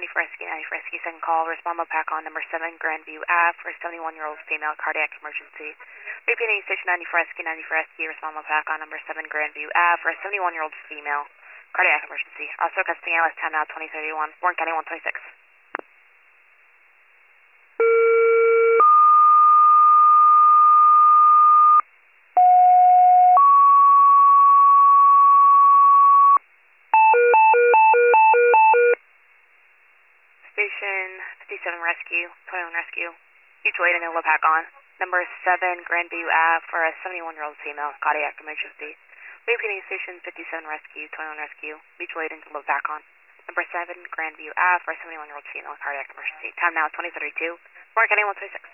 94 Rescue, 94 Rescue, second call. Respond by pack on number 7 Grandview Ave for a 71-year-old female cardiac emergency. Repeating station 94 Rescue, 94 Rescue. Respond by pack on number 7 Grandview Ave for a 71-year-old female cardiac emergency. Also customary ALS time now 2031. Warren County 126. Station 57 Rescue, 21 Rescue. Mutual aid and Nova pack on. Number 7 Grandview Ave for a 71-year-old female cardiac emergency. Repeating station 57 Rescue, 21 Rescue. Mutual aid and Nova pack on. Number 7 Grandview Ave for a 71-year-old female cardiac emergency. Time now 2032. Warren County 126.